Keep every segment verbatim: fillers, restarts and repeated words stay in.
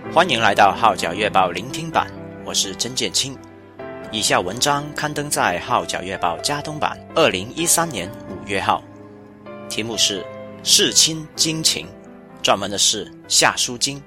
欢迎来到号角月报聆听版，我是曾建清。以下文章刊登在号角月报加东版二零一三年五月号，题目是世亲经情，专门的是夏书经。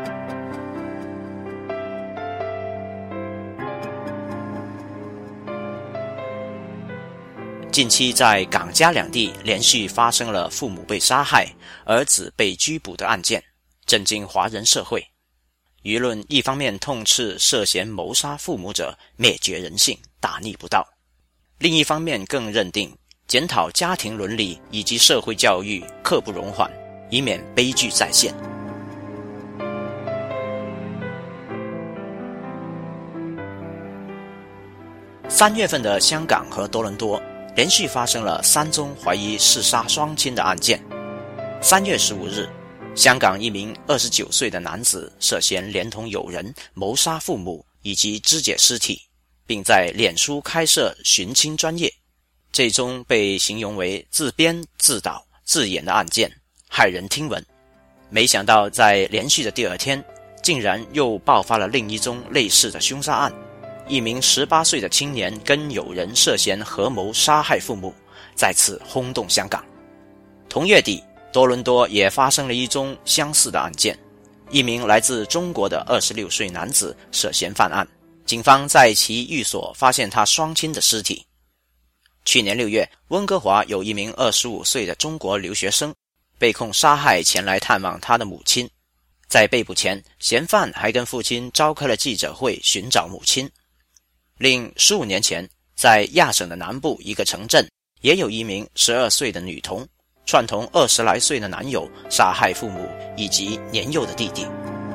近期在港加两地连续发生了父母被杀害、儿子被拘捕的案件，震惊华人社会。舆论一方面痛斥涉嫌谋杀父母者灭绝人性、大逆不道，另一方面更认定检讨家庭伦理以及社会教育刻不容缓，以免悲剧再现。三月份的香港和多伦多连续发生了三宗怀疑弑杀双亲的案件。三月十五日，香港一名二十九岁的男子涉嫌连同友人谋杀父母以及肢解尸体，并在脸书开设寻亲专页，这宗被形容为自编自导自演的案件骇人听闻。没想到在连续的第二天，竟然又爆发了另一宗类似的凶杀案，一名十八岁的青年跟友人涉嫌合谋杀害父母，再次轰动香港。同月底，多伦多也发生了一宗相似的案件，一名来自中国的二十六岁男子涉嫌犯案，警方在其寓所发现他双亲的尸体。去年六月，温哥华有一名二十五岁的中国留学生被控杀害前来探望他的母亲，在被捕前，嫌犯还跟父亲召开了记者会寻找母亲。另十五年前，在亚省的南部一个城镇，也有一名十二岁的女童串同二十来岁的男友杀害父母以及年幼的弟弟。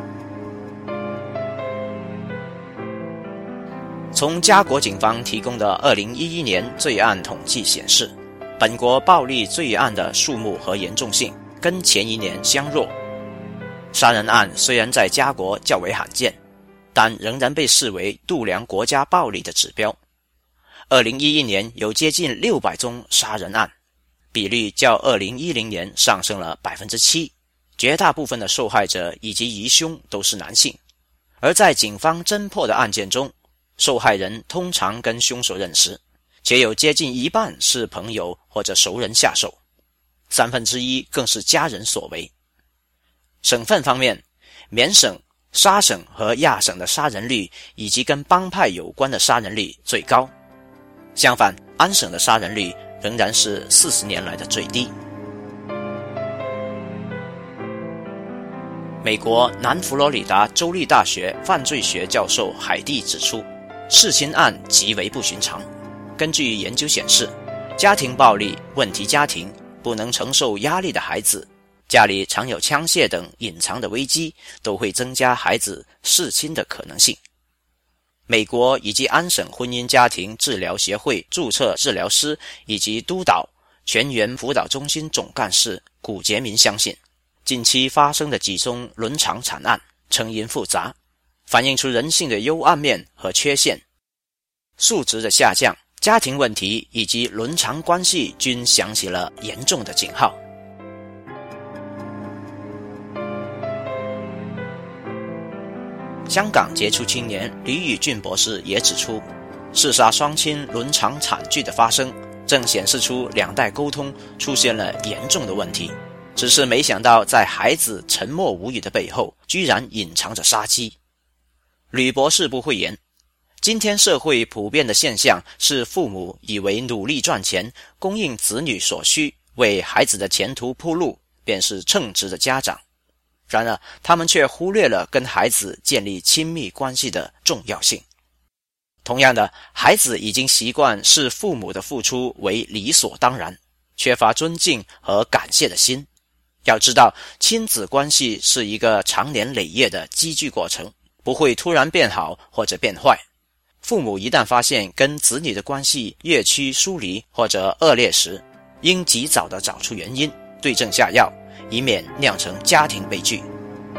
从加国警方提供的二零一一年罪案统计显示，本国暴力罪案的数目和严重性跟前一年相若。杀人案虽然在加国较为罕见，但仍然被视为度量国家暴力的指标。二零一一年有接近六百宗杀人案，比率较二零一零年上升了 百分之七， 绝大部分的受害者以及疑凶都是男性。而在警方侦破的案件中，受害人通常跟凶手认识，且有接近一半是朋友或者熟人下手，三分之一更是家人所为。省份方面，缅省、沙省和亚省的杀人率以及跟帮派有关的杀人率最高，相反，安省的杀人率仍然是四十年来的最低。美国南佛罗里达州立大学犯罪学教授海蒂指出，弑亲案极为不寻常。根据研究显示，家庭暴力、问题家庭、不能承受压力的孩子、家里常有枪械等隐藏的危机，都会增加孩子弑亲的可能性。美国以及安省婚姻家庭治疗协会注册治疗师以及督导全员辅导中心总干事古杰明相信，近期发生的几宗伦常惨案成因复杂，反映出人性的幽暗面和缺陷，素质的下降、家庭问题以及伦常关系均响起了严重的警号。香港杰出青年吕宇俊博士也指出，弑杀双亲伦常惨剧的发生，正显示出两代沟通出现了严重的问题。只是没想到，在孩子沉默无语的背后，居然隐藏着杀机。吕博士不讳言，今天社会普遍的现象是，父母以为努力赚钱，供应子女所需，为孩子的前途铺路，便是称职的家长。然而，他们却忽略了跟孩子建立亲密关系的重要性。同样的，孩子已经习惯视父母的付出为理所当然，缺乏尊敬和感谢的心。要知道，亲子关系是一个长年累月的积聚过程，不会突然变好或者变坏。父母一旦发现跟子女的关系越趋疏离或者恶劣时，应及早地找出原因，对症下药，以免酿成家庭悲剧。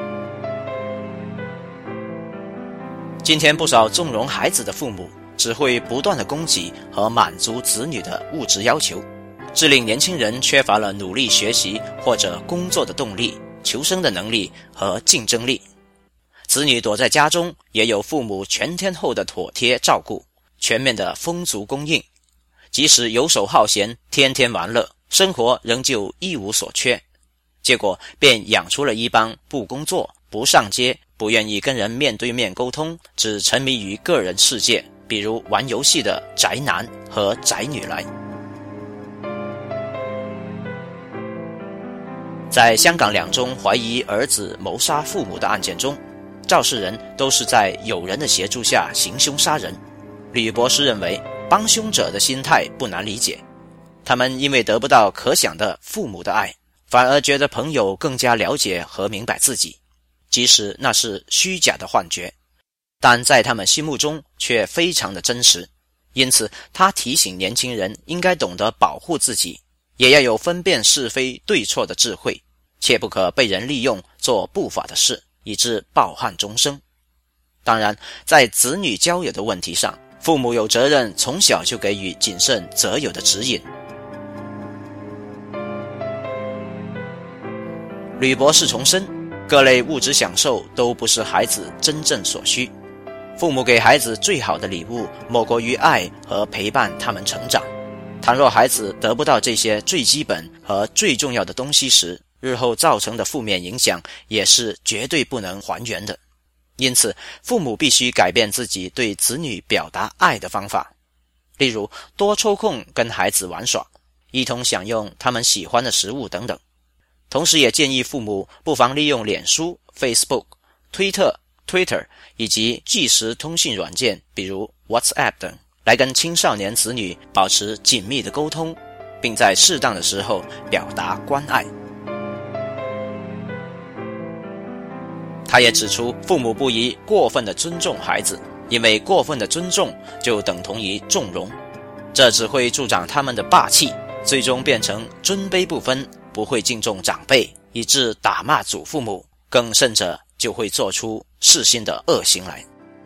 今天不少纵容孩子的父母，只会不断的供给和满足子女的物质要求，致令年轻人缺乏了努力学习或者工作的动力、求生的能力和竞争力。 子女躲在家中，也有父母全天候的妥帖照顾，全面的丰足供应。即使游手好闲，天天玩乐，生活仍旧一无所缺。结果便养出了一帮不工作、不上街、不愿意跟人面对面沟通，只沉迷于个人世界，比如玩游戏的宅男和宅女来。在香港两宗怀疑儿子谋杀父母的案件中，肇事人都是在友人的协助下行凶杀人。吕博士认为，帮凶者的心态不难理解，他们因为得不到可想的父母的爱，反而觉得朋友更加了解和明白自己，即使那是虚假的幻觉，但在他们心目中却非常的真实。因此他提醒年轻人应该懂得保护自己，也要有分辨是非对错的智慧，切不可被人利用做不法的事，以致抱憾终生。当然，在子女交友的问题上，父母有责任从小就给予谨慎择友的指引。吕博士重申，各类物质享受都不是孩子真正所需，父母给孩子最好的礼物莫过于爱和陪伴他们成长。倘若孩子得不到这些最基本和最重要的东西时，日后造成的负面影响也是绝对不能还原的。因此，父母必须改变自己对子女表达爱的方法，例如多抽空跟孩子玩耍，一同享用他们喜欢的食物等等。同时也建议父母不妨利用脸书、Facebook、推特、Twitter 以及即时通讯软件，比如 WhatsApp 等，来跟青少年子女保持紧密的沟通，并在适当的时候表达关爱。他也指出，父母不宜过分的尊重孩子，因为过分的尊重就等同于纵容，这只会助长他们的霸气，最终变成尊卑不分，不会敬重长辈，以致打骂祖父母，更甚者就会做出弑心的恶行来。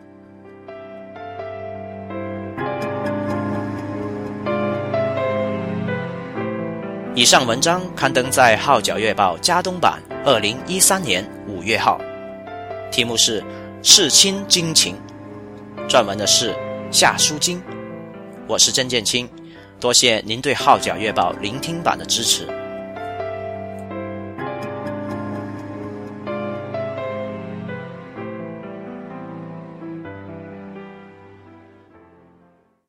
以上文章刊登在《号角月报》加东版二零一三年五月号，题目是弑亲惊情，撰文的是夏书金。我是曾建清，多谢您对《号角月报》聆听版的支持。